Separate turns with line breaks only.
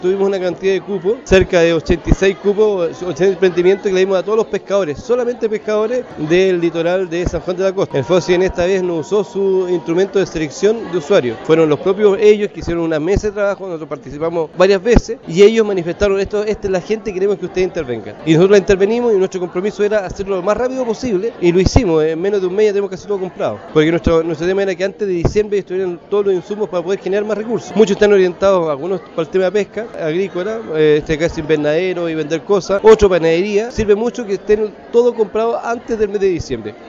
Tuvimos una cantidad de cupos, cerca de 86 cupos, 80 emprendimientos que le dimos a todos los pescadores, solamente pescadores del litoral de San Juan de la Costa. El FOSI en esta vez no usó su instrumento de selección de usuarios. Fueron los propios ellos que hicieron una mesa de trabajo, nosotros participamos varias veces y ellos manifestaron esta es la gente, queremos que ustedes intervengan. Y nosotros intervenimos y nuestro compromiso era hacerlo lo más rápido posible y lo hicimos. En menos de un mes ya tenemos casi todo comprado. Porque nuestro tema era que antes de diciembre estuvieran todos los insumos para poder generar más recursos. Muchos están orientados, algunos para el tema de pesca agrícola, casi invernadero y vender cosas, otro panadería. Sirve mucho que estén todo comprado antes del mes de diciembre.